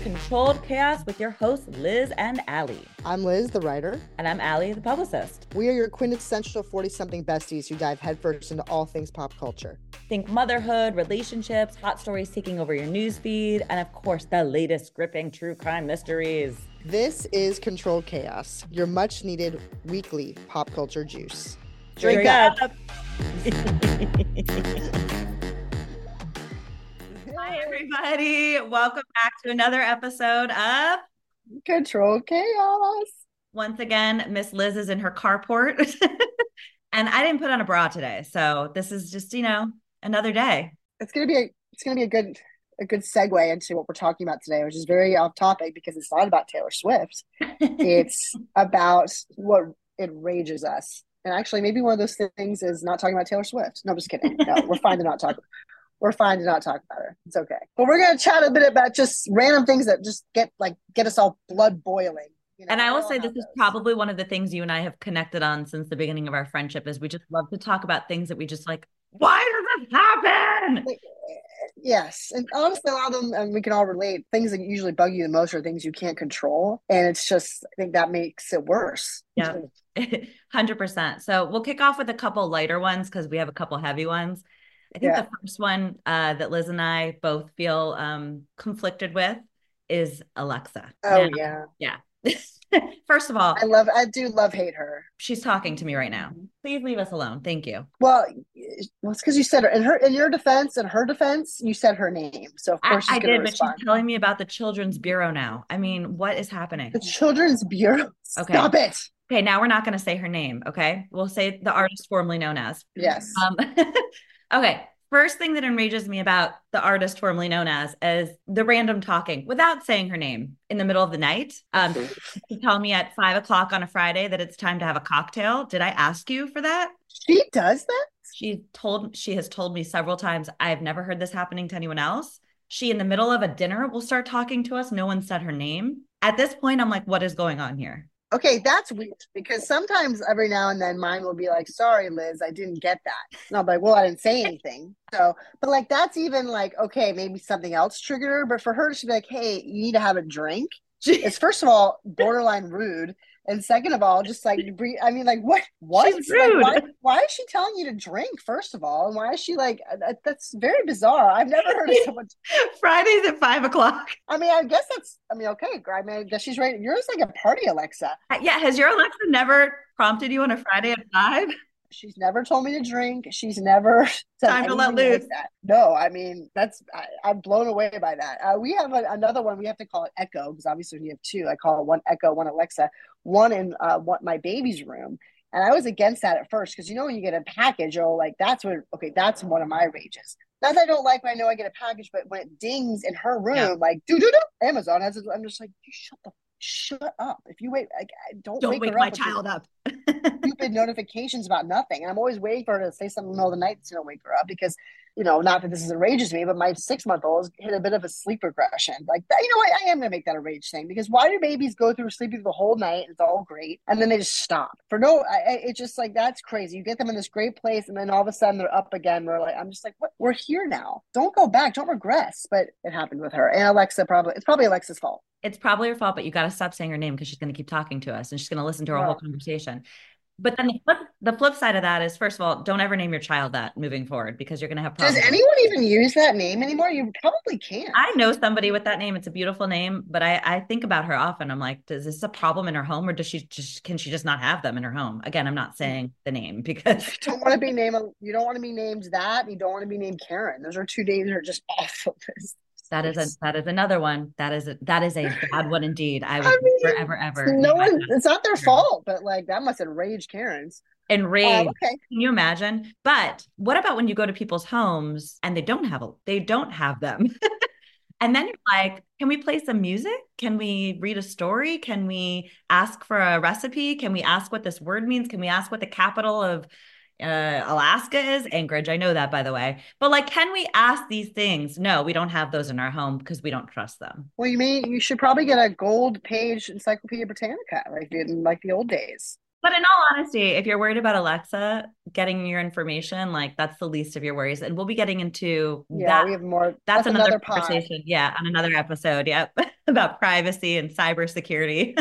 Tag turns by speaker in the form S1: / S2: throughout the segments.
S1: Controlled Chaos with your hosts, Liz and Allie.
S2: I'm Liz, the writer.
S1: And I'm Allie, the publicist.
S2: We are your quintessential 40-something besties who dive headfirst into all things pop culture.
S1: Think motherhood, relationships, hot stories taking over your newsfeed, and of course, the latest gripping true crime mysteries.
S2: This is Controlled Chaos, your much-needed weekly pop culture juice.
S1: Drink up! Hi, everybody. Welcome back to another episode of
S2: Controlled Chaos.
S1: Once again, Miss Liz is in her carport. And I didn't put on a bra today. So this is just, another day.
S2: It's gonna be a good segue into what we're talking about today, which is very off topic because it's not about Taylor Swift. It's about what enrages us. And actually, maybe one of those things is not talking about Taylor Swift. No, I'm just kidding. No, we're fine to not talk. We're fine to not talk about her. It's okay. But we're going to chat a bit about just random things that just get us all blood boiling.
S1: And I will say this is probably one of the things you and I have connected on since the beginning of our friendship is we just love to talk about things that we just like, why does this happen?
S2: Yes. And honestly, a lot of them, and we can all relate, things that usually bug you the most are things you can't control. And it's just, I think that makes it worse.
S1: Yeah, 100%. So we'll kick off with a couple lighter ones because we have a couple heavy ones. I think the first one that Liz and I both feel conflicted with is Alexa.
S2: Oh, now,
S1: yeah. First of all,
S2: I do love hate her.
S1: She's talking to me right now. Please leave us alone. Thank you.
S2: Well, it's because you said her in your defense and her defense, you said her name. So of course
S1: I did, but she's telling me about the Children's Bureau now. I mean, what is happening?
S2: The Children's Bureau.
S1: Okay.
S2: Stop it.
S1: Okay, now we're not going to say her name. Okay, we'll say the artist formerly known as.
S2: Yes.
S1: Okay. First thing that enrages me about the artist formerly known as is the random talking without saying her name in the middle of the night. To tell me at 5:00 on a Friday that it's time to have a cocktail. Did I ask you for that?
S2: She does that?
S1: She has told me several times. I've never heard this happening to anyone else. She, in the middle of a dinner, will start talking to us. No one said her name. At this point, I'm like, what is going on here?
S2: Okay, that's weird because sometimes every now and then mine will be like, sorry, Liz, I didn't get that. And I'll be like, well, I didn't say anything. So, but like, that's even like, okay, maybe something else triggered her. But for her to be like, hey, you need to have a drink. It's first of all, borderline rude. And second of all, just like, I mean, like, what?
S1: She's rude.
S2: Like, why is she telling you to drink, first of all? And why is she like, that's very bizarre. I've never heard of someone.
S1: Fridays at 5:00.
S2: I mean, okay. I mean, I guess she's right. Yours is like a party Alexa.
S1: Yeah. Has your Alexa never prompted you on a Friday at 5?
S2: She's never told me to drink. She's never said
S1: time to let loose.
S2: Like that. No, I mean, I'm blown away by that. We have another one. We have to call it Echo because obviously we have two. I call it one Echo, one Alexa, one in my baby's room. And I was against that at first because when you get a package, that's one of my rages. Not that I don't like when I know I get a package, but when it dings in her room, like Amazon has it. I'm just like, you shut up. If you wait, don't wake
S1: my child up.
S2: Stupid notifications about nothing. And I'm always waiting for her to say something in the middle of the night to wake her up because, not that this enrages me, but my 6-month-old hit a bit of a sleep regression. Like, I am going to make that a rage thing because why do babies go through sleeping the whole night? And it's all great. And then they just stop it's just like, that's crazy. You get them in this great place and then all of a sudden they're up again. I'm just like, what? We're here now. Don't go back. Don't regress. But it happened with her. And Alexa it's probably Alexa's fault.
S1: It's probably her fault, but you got to stop saying her name because she's going to keep talking to us and she's going to listen to our whole conversation. But then the flip side of that is, first of all, don't ever name your child that moving forward because you're going to have problems.
S2: Does anyone even use that name anymore? You probably can't.
S1: I know somebody with that name. It's a beautiful name, but I think about her often. I'm like, is this a problem in her home or can she just not have them in her home? Again, I'm not saying the name because
S2: you don't want to be named that. You don't want to be named Karen. Those are two names that are just awful.
S1: That is another one. That is a bad one indeed. I would ever.
S2: It's not their fault, but like that must enrage Karens.
S1: Enrage. Okay. Can you imagine? But what about when you go to people's homes and they don't have them? And then you're like, can we play some music? Can we read a story? Can we ask for a recipe? Can we ask what this word means? Can we ask what the capital of Alaska is? Anchorage. I know that, by the way. But like, can we ask these things? No, we don't have those in our home because we don't trust them.
S2: Well, you should probably get a gold page Encyclopedia Britannica like in the old days.
S1: But in all honesty, if you're worried about Alexa getting your information, like that's the least of your worries. And we'll be getting into
S2: Yeah,
S1: that.
S2: we have more.
S1: That's
S2: That's
S1: another
S2: another pod.
S1: conversation. Yeah, on another episode. Yep. About privacy and cybersecurity.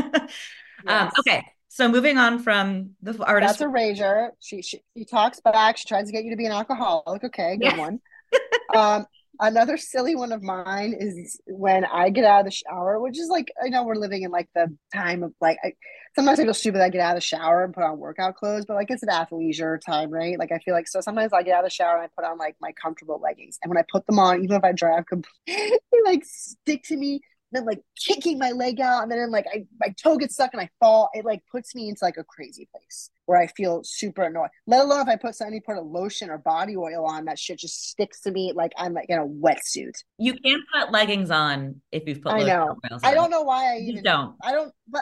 S2: Yes.
S1: Okay. So moving on from the artist.
S2: That's a rager. She talks back. She tries to get you to be an alcoholic. Okay, good
S1: Yeah.
S2: one. Um, Another silly one of mine is when I get out of the shower, which is like I know we're living in like the time of like sometimes I feel stupid. I get out of the shower and put on workout clothes, but like it's an athleisure time, right? Like I feel like so sometimes I get out of the shower and I put on like my comfortable leggings, and when I put them on, even if I drive, they like stick to me. Then like kicking my leg out, and then like my toe gets stuck and I fall. It like puts me into like a crazy place where I feel super annoyed. Let alone if I put any part of lotion or body oil on, that shit just sticks to me like I'm like in a wetsuit.
S1: You can't put leggings on if you've put
S2: I
S1: lotion
S2: know.
S1: or oils
S2: I
S1: on.
S2: don't know why I
S1: You just
S2: even.
S1: don't.
S2: I don't. But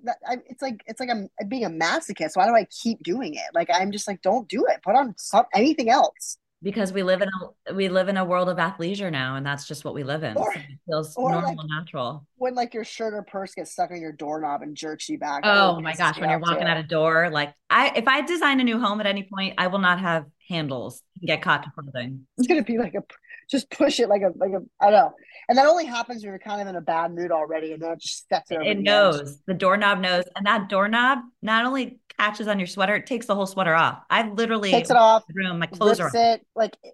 S2: it's like I'm being a masochist. Why do I keep doing it? Like I'm just like, don't do it. Put on anything else.
S1: Because we live in a world of athleisure now, and that's just what we live in.
S2: Or
S1: So it feels
S2: or
S1: normal
S2: like
S1: and natural.
S2: when like your shirt or purse gets stuck on your doorknob and jerks you back. That really
S1: Oh my
S2: pisses
S1: gosh,
S2: me
S1: when you're
S2: off
S1: walking
S2: too.
S1: out a door, like if I design a new home at any point, I will not have handles and get caught to clothing.
S2: It's gonna be like a just push it like a I don't know. And that only happens when you're kind of in a bad mood already, and then it just sets it over
S1: It
S2: the edge.
S1: knows. The doorknob knows. And that doorknob not only catches on your sweater, it takes the whole sweater off. I've literally
S2: Takes it off,
S1: room, my clothes are
S2: rips
S1: off.
S2: it.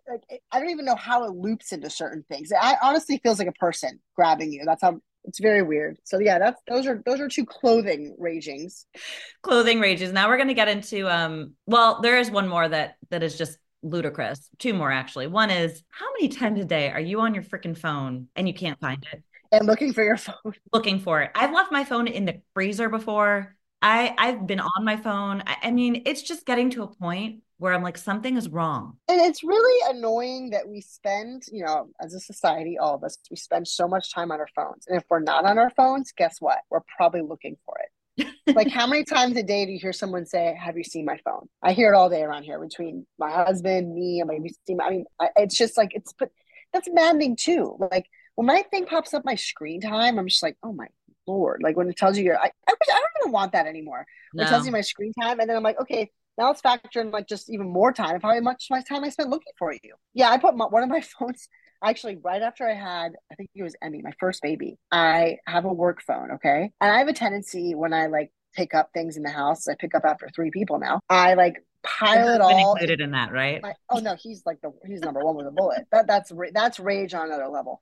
S2: I don't even know how it loops into certain things. I honestly feels like a person grabbing you. That's how it's very weird. So yeah, that's those are two clothing ragings.
S1: Clothing rages. Now we're gonna get into well, there is one more that is just ludicrous. Two more actually. One is how many times a day are you on your freaking phone and you can't find it?
S2: And looking for your phone.
S1: Looking for it. I've left my phone in the freezer before. I've been on my phone. I mean, it's just getting to a point where I'm like, something is wrong.
S2: And it's really annoying that we spend, as a society, all of us, we spend so much time on our phones. And if we're not on our phones, guess what? We're probably looking for it. Like, how many times a day do you hear someone say, "Have you seen my phone?" I hear it all day around here between my husband, me, and like, I mean, it's just like, but that's maddening too. Like, when my thing pops up, my screen time, I'm just like, oh my Lord. Like, when it tells you I don't even want that anymore. When it tells you
S1: No.
S2: my screen time, and then I'm like, okay, now let's factor in like just even more time of how much my time I spent looking for you. Yeah, I put one of my phones actually right after I had, I think it was Emmy, my first baby. I have a work phone, okay, and I have a tendency when I like pick up things in the house. I pick up after three people now. I like
S1: Your
S2: pile it
S1: husband
S2: all
S1: included
S2: in
S1: in that, right?
S2: my. Oh no, he's number one with a bullet. That's rage on another level.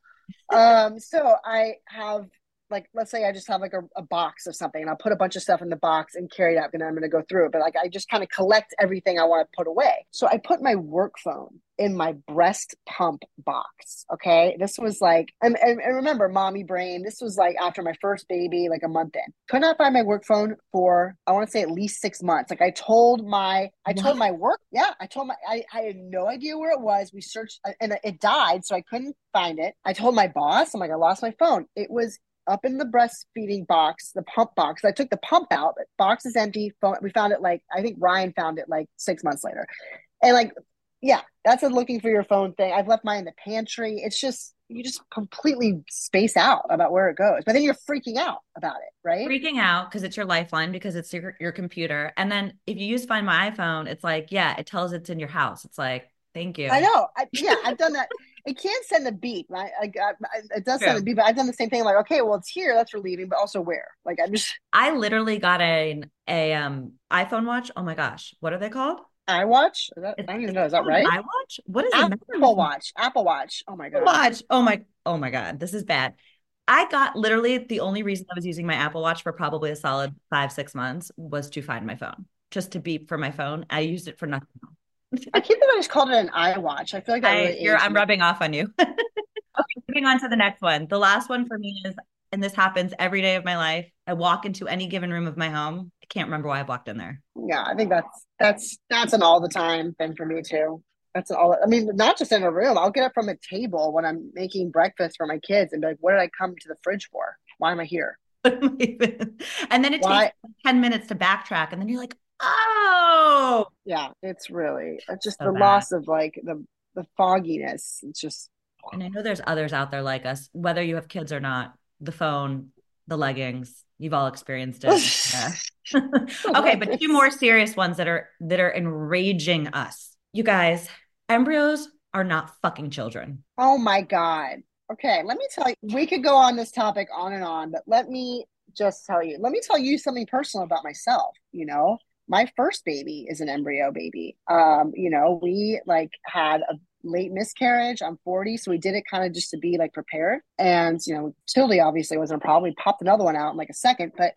S2: So I have like let's say I just have like a box of something and I'll put a bunch of stuff in the box and carry it out and I'm gonna go through it. But like I just kind of collect everything I want to put away. So I put my work phone in my breast pump box. Okay. This was like and remember mommy brain, this was like after my first baby, like a month in. Could not find my work phone for I want to say at least 6 months. Like I told
S1: What?
S2: my work, yeah, I had no idea where it was. We searched and it died, so I couldn't find it. I told my boss, I'm like, I lost my phone. It was up in the breastfeeding box, the pump box. I took the pump out. The box is empty. Phone, we found it like I think Ryan found it like 6 months later. And like, yeah, that's a looking for your phone thing. I've left mine in the pantry. It's just you just completely space out about where it goes. But then you're freaking out about it, right?
S1: Freaking out because it's your lifeline because it's your computer. And then if you use Find My iPhone, it's like, yeah, it tells it's in your house. It's like, thank
S2: I
S1: you.
S2: know. Yeah, I've done that. It can send a beep. It does send a
S1: True.
S2: beep, but I've done the same thing. Like, okay, well, it's here. That's relieving, but also where? Like, I'm just
S1: I literally got a iPhone watch. Oh my gosh, what are they called?
S2: iWatch. Is that, I don't even
S1: Is
S2: know.
S1: it
S2: Is that
S1: called an
S2: right?
S1: iWatch? What is the matter
S2: Apple
S1: with me?
S2: Watch. Apple Watch. Oh my God.
S1: Watch. Oh my God, this is bad. I got literally the only reason I was using my Apple Watch for probably a solid 5, 6 months was to find my phone, just to beep for my phone. I used it for nothing else.
S2: I can't believe I just called it an iWatch. I feel like that really aged
S1: I'm
S2: me.
S1: rubbing off on you. Okay, moving on to the next one. The last one for me is, and this happens every day of my life. I walk into any given room of my home. I can't remember why I walked in there.
S2: Yeah, I think that's an all the time thing for me too. That's an all. I mean, not just in a room. I'll get up from a table when I'm making breakfast for my kids and be like, "What did I come to the fridge for? Why am I here?
S1: And then it takes
S2: Why?"
S1: 10 minutes to backtrack. And then you're like, oh,
S2: Yeah, it's just
S1: so
S2: the
S1: bad.
S2: loss of like the fogginess. It's just
S1: And I know there's others out there like us, whether you have kids or not, the phone, the leggings. You've all experienced it. Yeah. Okay, but two more serious ones that are enraging us. You guys, embryos are not fucking children.
S2: Oh my God. Okay, let me tell you, we could go on this topic on and on, but let me tell you something personal about myself. My first baby is an embryo baby. We like had a late miscarriage. I'm 40, so we did it kind of just to be like prepared. And, Tilly obviously wasn't a problem. We popped another one out in like a second, but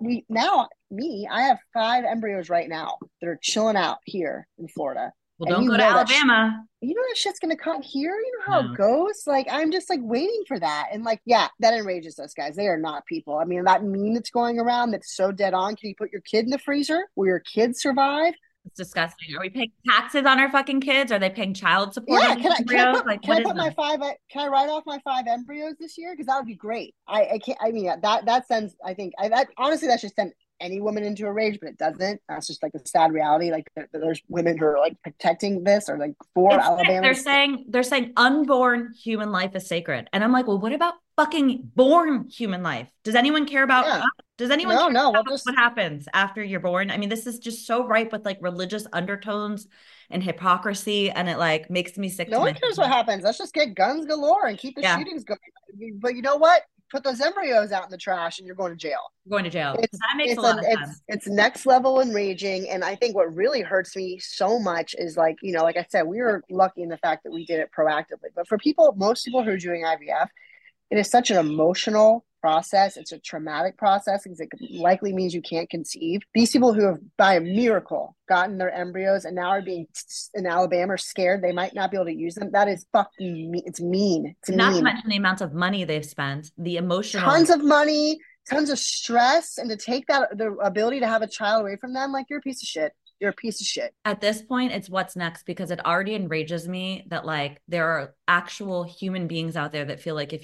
S2: I have 5 embryos right now that are chilling out here in Florida.
S1: Well,
S2: And
S1: don't go to Alabama.
S2: that shit's gonna come here. You know how it
S1: No.
S2: goes. Like I'm just like waiting for that, and like yeah, that enrages us guys. They are not people. I mean, that meme that's going around that's so dead on. Can you put your kid in the freezer? Will your kids survive?
S1: It's disgusting. Are we paying taxes on our fucking kids? Are they paying child support
S2: Yeah,
S1: on these embryos? Like,
S2: can
S1: what
S2: I
S1: is
S2: put my
S1: this?
S2: five? Can I write off my 5 embryos this year? Because that would be great. I can't. I mean, that sends. I think that honestly that should send any woman into a rage, but it doesn't. That's just like a sad reality. Like there's women who are like protecting this or like for
S1: It's sick.
S2: Alabama.
S1: They're saying unborn human life is sacred. And I'm like, well, what about fucking born human life? Does anyone care about
S2: Yeah.
S1: does anyone
S2: No,
S1: care
S2: no. We'll
S1: about
S2: just
S1: what happens after you're born? I mean, this is just so ripe with like religious undertones and hypocrisy, and it like makes me sick
S2: no
S1: to
S2: one
S1: my
S2: cares what happens. Let's just get guns galore and keep the
S1: yeah,
S2: shootings going. But you know what? Put those embryos out in the trash and you're going to jail.
S1: going to jail.
S2: It's
S1: That makes a
S2: it's a
S1: lot of sense.
S2: it's next level enraging. And I think what really hurts me so much is like, like I said, we were lucky in the fact that we did it proactively. But for most people who are doing IVF, it is such an emotional process. It's a traumatic process because it likely means you can't conceive. These people who have, by a miracle, gotten their embryos and now are being in Alabama are scared they might not be able to use them. That is fucking mean. It's mean. It's
S1: Not to
S2: mean.
S1: mention the amount of money they've spent, the emotional.
S2: Tons of money, tons of stress, and to take the ability to have a child away from them, like you're a piece of shit. You're a piece of shit.
S1: At this point, it's what's next because it already enrages me that like there are actual human beings out there that feel like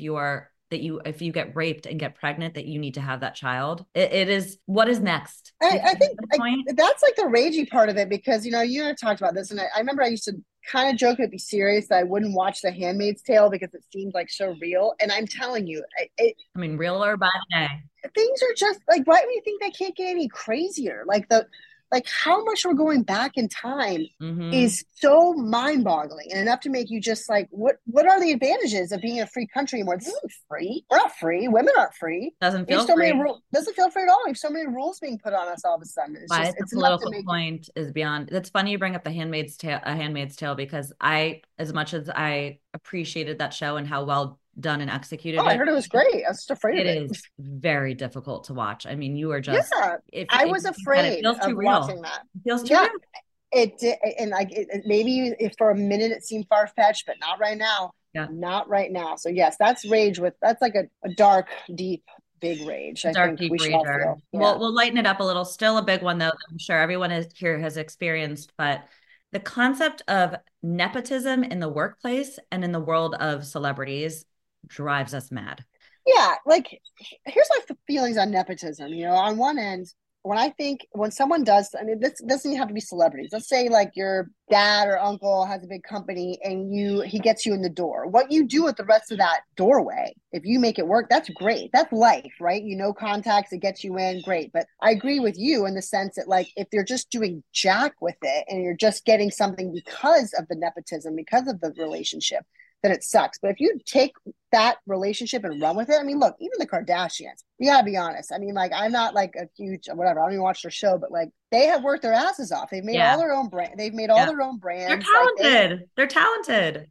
S1: if you get raped and get pregnant that you need to have that child. It is what is next.
S2: I think
S1: Point,
S2: that's like the ragey part of it because you and I talked about this, and I remember I used to kind of joke and be serious that I wouldn't watch The Handmaid's Tale because it seemed like so real. And I'm telling you,
S1: I mean, real or by the day.
S2: things are just like why do you think they can't get any crazier? Like how much we're going back in time
S1: Mm-hmm.
S2: is so mind-boggling and enough to make you just like what are the advantages of being a free country anymore? This isn't free. We're not free. Women aren't free.
S1: Doesn't
S2: We have
S1: feel
S2: so many
S1: free.
S2: rules. Doesn't feel free at all. We have so many rules being put on us all of a sudden.
S1: Why it's a
S2: It's enough to
S1: political
S2: make you.
S1: point is beyond. That's funny you bring up a Handmaid's Tale, because as much as I appreciated that show and how well done and
S2: Oh,
S1: executed
S2: I heard it was great. I was just afraid
S1: it
S2: of it.
S1: is very difficult to watch. I mean, you are just
S2: Yeah, I
S1: if
S2: was
S1: it
S2: afraid
S1: feels too
S2: of
S1: real.
S2: watching that.
S1: It feels too
S2: Yeah,
S1: real.
S2: it did, and like maybe if for a minute it seemed far fetched, but not right now.
S1: Yeah.
S2: Not right now. So yes, that's like a dark, deep, big rage. I
S1: Dark
S2: think
S1: deep
S2: we should all
S1: rager.
S2: feel. Yeah.
S1: We'll lighten it up a little. Still a big one though. I'm sure everyone is here has experienced, but the concept of nepotism in the workplace and in the world of celebrities drives us mad.
S2: Yeah, like here's my feelings on nepotism. On one end, when someone does, I mean, this doesn't have to be celebrities. Let's say like your dad or uncle has a big company and he gets you in the door. What you do with the rest of that doorway, if you make it work, that's great. That's life, right? Contacts, it gets you in, great. But I agree with you in the sense that like if you're just doing jack with it and you're just getting something because of the nepotism, because of the relationship, then it sucks. But if you take that relationship and run with it, I mean, look, even the Kardashians, you gotta be honest. I mean, like, I'm not like a huge whatever. I don't even watch their show, but like, they have worked their asses off. They've made all
S1: Yeah.
S2: their own brand. They've made all
S1: Yeah.
S2: their own
S1: They're
S2: brands. Like
S1: talented. They're talented.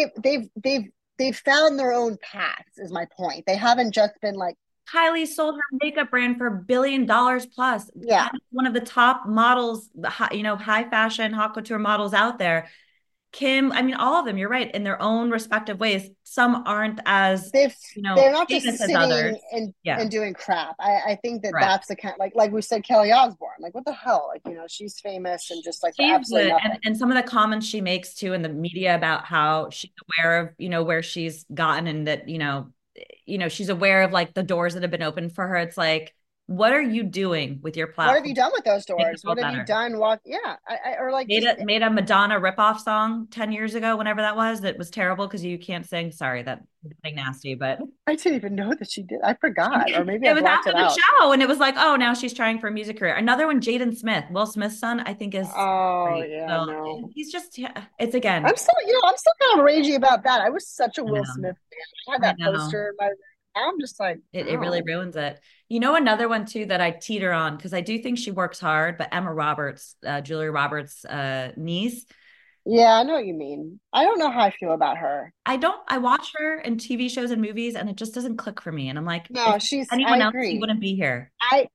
S2: they've found their own paths. Is my point. They haven't just been like,
S1: Kylie sold her makeup brand for $1 billion plus.
S2: yeah,
S1: One of the top models, high fashion, haute couture models out there. Kim, I mean, all of them, you're right, in their own respective ways. Some aren't as,
S2: they're not just
S1: famous as
S2: sitting
S1: others.
S2: and
S1: Yeah,
S2: doing crap. I think
S1: correct.
S2: that's the kind like we said Kelly Osbourne. Like what the hell? Like she's famous and just like for
S1: She's
S2: absolutely
S1: the
S2: nothing.
S1: and some of the comments she makes too in the media about how she's aware of, where she's gotten and that, she's aware of like the doors that have been opened for her. It's like, what are you doing with your
S2: What have you
S1: platform?
S2: done with those
S1: Make the
S2: doors?
S1: world
S2: What have you
S1: better.
S2: done? Walk, yeah, or like
S1: Made
S2: just
S1: a Madonna ripoff song 10 years ago, whenever that was, that was terrible because you can't sing. Sorry, that something nasty, but
S2: I didn't even know that she did. I forgot, or maybe I
S1: it was
S2: blocked
S1: after
S2: it
S1: the
S2: out.
S1: show, and it was like, oh, now she's trying for a music career. Another one, Jaden Smith, Will Smith's son, I think is
S2: Oh
S1: great.
S2: yeah,
S1: So
S2: no.
S1: he's just, yeah, it's again,
S2: I'm still kind of ragey about that. I was such a
S1: I
S2: Will
S1: know,
S2: Smith fan. I had
S1: I
S2: that
S1: know.
S2: poster in my. I'm just like,
S1: It really
S2: oh,
S1: ruins it. You know, another one too that I teeter on because I do think she works hard, but Emma Roberts, Julia Roberts' niece,
S2: yeah, I know what you mean. I don't know how I feel about her.
S1: I watch her in TV shows and movies and it just doesn't click for me. And I'm like, if
S2: No, I
S1: anyone else, she
S2: agree.
S1: wouldn't be here.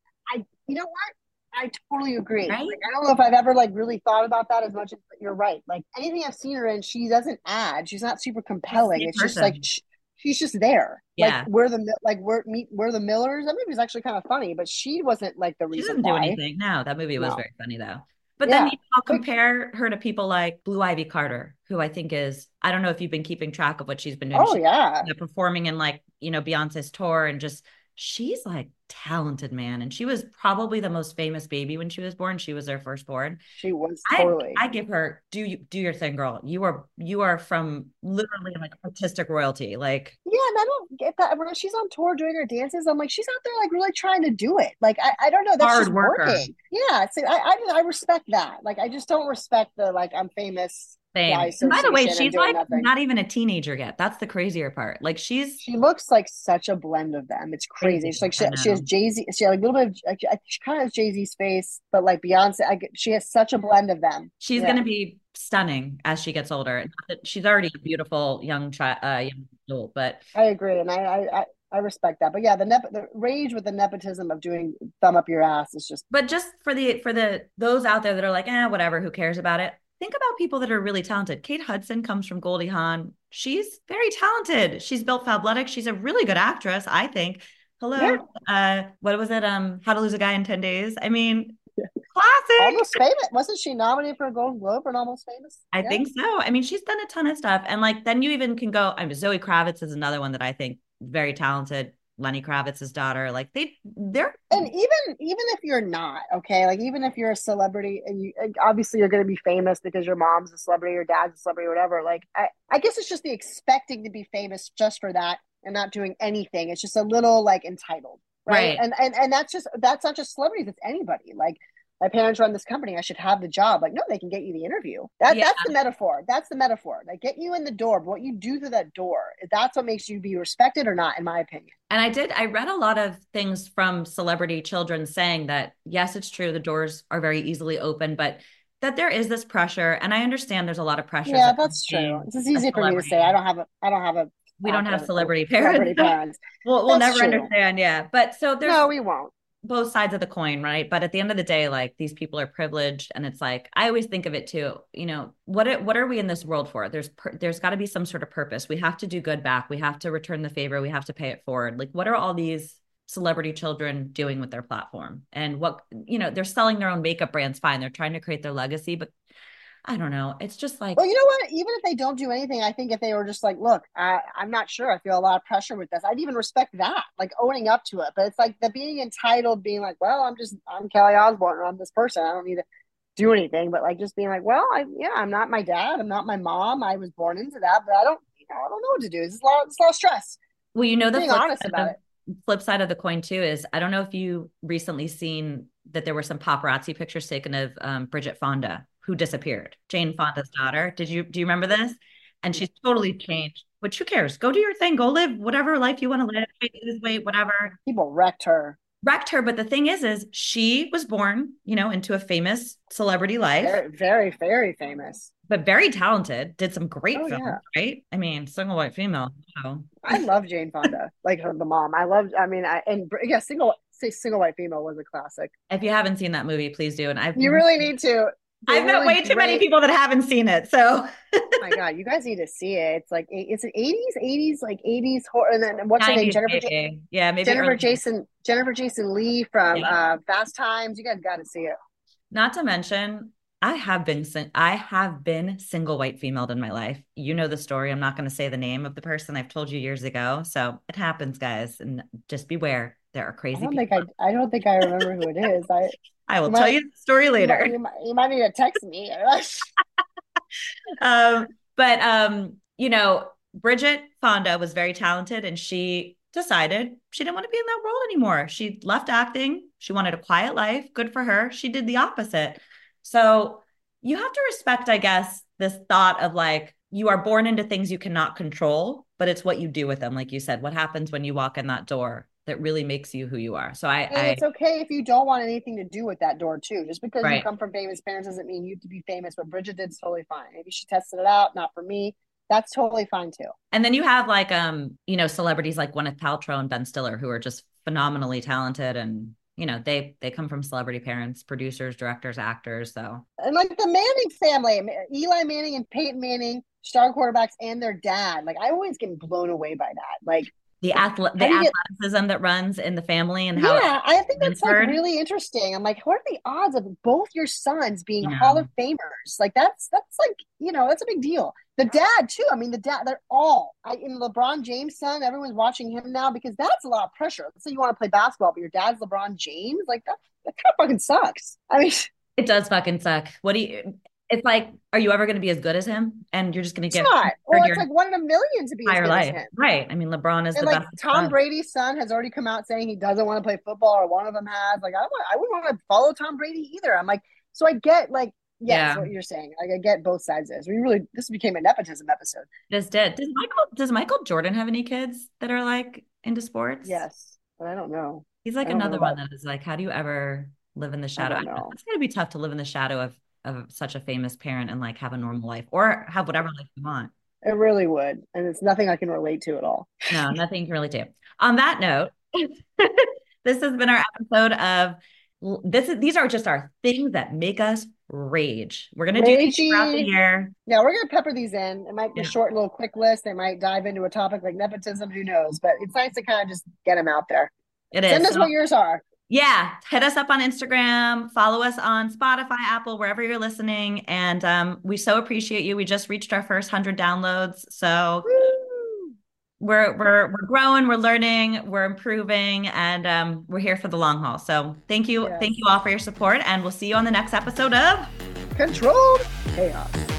S2: You know what? I totally agree.
S1: Right?
S2: Like, I don't know if I've ever like really thought about that as much as, but you're right. Like anything I've seen her in, she doesn't add. She's not super
S1: She's the
S2: compelling.
S1: same
S2: It's just like
S1: person.
S2: she's just there. Like
S1: Yeah.
S2: we're the Millers. That movie was actually kind of funny, but she wasn't like the
S1: She
S2: reason
S1: doesn't do
S2: why.
S1: anything. No, that movie was
S2: No.
S1: very funny though. But then
S2: Yeah.
S1: I'll
S2: But
S1: compare her to people like Blue Ivy Carter, who I think is, I don't know if you've been keeping track of what she's been doing.
S2: oh
S1: She's
S2: yeah.
S1: performing in like, Beyonce's tour and just, she's like talented, man. And she was probably the most famous baby when she was born. She was their firstborn.
S2: She was
S1: I
S2: totally.
S1: I give her do your thing, girl. You are from literally like artistic royalty. Like
S2: Yeah, and I don't get that. When she's on tour doing her dances, I'm like, she's out there like really trying to do it. Like, I don't know, that's just
S1: hard worker.
S2: working. Yeah, so I respect that. Like, I just don't respect the like I'm famous guy
S1: Same. And by the way,
S2: association and
S1: she's
S2: doing
S1: like
S2: nothing.
S1: not even a teenager yet. That's the crazier part. Like she's
S2: She looks like such a blend of them. It's crazy. She's
S1: crazy.
S2: like
S1: I
S2: she has
S1: know.
S2: Jay Z. She has like, a little bit of she kind of has Jay Z's face, but like Beyonce, she has such a blend of them.
S1: She's
S2: Yeah,
S1: gonna be stunning as she gets older. Not that she's already a beautiful young child, young adult, but
S2: I agree, and I respect that. But yeah, the rage with the nepotism of doing thumb up your ass is just
S1: just for the those out there that are like, whatever, who cares about it? Think about people that are really talented. Kate Hudson comes from Goldie Hawn. She's very talented. She's built Fabletics. She's a really good actress, I think.
S2: yeah.
S1: Hello, what was it? How to Lose a Guy in 10 Days. I mean, classic.
S2: Almost Famous. Wasn't she nominated for a Golden Globe for Almost Famous?
S1: I
S2: Yeah.
S1: think so. I mean, she's done a ton of stuff. And like then you even can go, I mean, Zoe Kravitz is another one that I think very talented. Lenny Kravitz's daughter. Like they're
S2: And even if you're not, okay, like even if you're a celebrity and you obviously you're going to be famous because your mom's a celebrity, your dad's a celebrity, or whatever. Like I guess it's just the expecting to be famous just for that and not doing anything. It's just a little like entitled, right?
S1: right.
S2: And that's not just celebrities, it's anybody. Like my parents run this company, I should have the job. Like, no, they can get you the interview.
S1: Yeah.
S2: That's the metaphor. That's the metaphor. Like get you in the door, but what you do through that door, that's what makes you be respected or not, in my opinion.
S1: And I read a lot of things from celebrity children saying that, yes, it's true, the doors are very easily open, but that there is this pressure. And I understand there's a lot of pressures
S2: Yeah,
S1: of
S2: that's true.
S1: being
S2: It's just
S1: a
S2: easy for me to say.
S1: celebrity.
S2: I don't have a
S1: We don't have celebrity parents.
S2: celebrity parents.
S1: We'll
S2: That's
S1: never
S2: true.
S1: understand. Yeah. But so there's
S2: No, we won't.
S1: both sides of the coin, right? But at the end of the day, like these people are privileged, and it's like I always think of it too. What are we in this world for? There's got to be some sort of purpose. We have to do good back. We have to return the favor. We have to pay it forward. Like, what are all these celebrity children doing with their platform? And they're selling their own makeup brands. Fine, they're trying to create their legacy, but I don't know. It's just like
S2: Well, you know what? Even if they don't do anything, I think if they were just like, look, I'm not sure. I feel a lot of pressure with this. I'd even respect that, like owning up to it. But it's like the being entitled, being like, well, I'm Kelly Osbourne, or I'm this person. I don't need to do anything. But like just being like, well, I'm not my dad. I'm not my mom. I was born into that, but I don't know what to do. It's a lot of stress.
S1: well,
S2: Just
S1: the
S2: being honest about it.
S1: flip side of the coin too is I don't know if you recently seen that there were some paparazzi pictures taken of Bridget Fonda, who disappeared, Jane Fonda's daughter. Do you remember this? And she's totally changed. But who cares? Go do your thing. Go live whatever life you want to live. Lose weight, whatever.
S2: People wrecked her.
S1: Wrecked her. But the thing is she was born, into a famous celebrity life,
S2: Very, very, very famous.
S1: but very talented. Did some great
S2: Oh
S1: films,
S2: yeah.
S1: right? I mean, single white female. So
S2: I love Jane Fonda, like her the mom. I mean, yeah, single white female was a classic.
S1: if you haven't seen that movie, please do. And
S2: You really need to. They're
S1: I've met
S2: really
S1: way too many
S2: great.
S1: people that haven't seen it. So
S2: Oh my God, you guys need to see it. It's like it's an 80s, like 80s horror. And then what's her name?
S1: 90s maybe. Yeah, maybe
S2: Jennifer
S1: early.
S2: Jason Lee from
S1: Yeah.
S2: Fast Times. You guys got to see it.
S1: Not to mention, I have been single white female in my life. You know the story. I'm not going to say the name of the person I've told you years ago. So it happens, guys, and just beware. There are crazy people.
S2: I don't think I remember who it is.
S1: I will tell you the story later.
S2: You might need to text me.
S1: You know, Bridget Fonda was very talented, and she decided she didn't want to be in that role anymore. She left acting. She wanted a quiet life. Good for her. She did the opposite. So you have to respect, I guess, this thought of like, you are born into things you cannot control, but it's what you do with them. Like you said, what happens when you walk in that door that really makes you who you are. So
S2: it's okay if you don't want anything to do with that door too. Just because
S1: right.
S2: you come from famous parents doesn't mean you have to be famous. What Bridget did is totally fine. Maybe she tested it out, not for me. That's totally fine too.
S1: And then you have like, you know, celebrities like Gwyneth Paltrow and Ben Stiller, who are just phenomenally talented, and you know, they come from celebrity parents, producers, directors, actors. So,
S2: and like the Manning family, Eli Manning and Peyton Manning, star quarterbacks, and their dad. Like I always get blown away by that. Like
S1: the athleticism that runs in the family, and how
S2: I think that's like really interesting. I'm like, what are the odds of both your sons being Hall of Famers? Like that's like, you know, that's a big deal. The dad too. I mean, the dad, they're all in LeBron James' son. Everyone's watching him now because that's a lot of pressure. Let's say you want to play basketball, but your dad's LeBron James. Like that kind of fucking sucks. I mean,
S1: it does fucking suck. It's like, are you ever going to be as good as him? And you're just going to get
S2: it's like 1 in a million to be as good
S1: life.
S2: as him.
S1: Right. I mean, LeBron is the best.
S2: Tom Brady's son has already come out saying he doesn't want to play football, or one of them has. Like, I wouldn't want to follow Tom Brady either. I'm like, so I get like, yes, what you're saying. Like, I get both sides of this. This became a nepotism episode.
S1: This did. Does Michael Jordan have any kids that are like into sports?
S2: Yes, but I don't know.
S1: He's like another one that is like, how do you ever live in the shadow? It's going to be tough to live in the shadow of such a famous parent and like have a normal life or have whatever life you want.
S2: It really would. And it's nothing I can relate to at all.
S1: No, nothing you can relate to. On that note, this has been our episode of these are just our things that make us rage. We're going to do these throughout the year.
S2: Yeah, we're going to pepper these in. It might be a short little quick list. They might dive into a topic like nepotism. Who knows? But it's nice to kind of just get them out there. Send us what yours are.
S1: Yeah, hit us up on Instagram, follow us on Spotify, Apple, wherever you're listening. And we so appreciate you. We just reached our first 100 downloads. So we're growing, we're learning, we're improving, and we're here for the long haul. So thank you. Yes. Thank you all for your support. And we'll see you on the next episode of
S2: Controlled Chaos.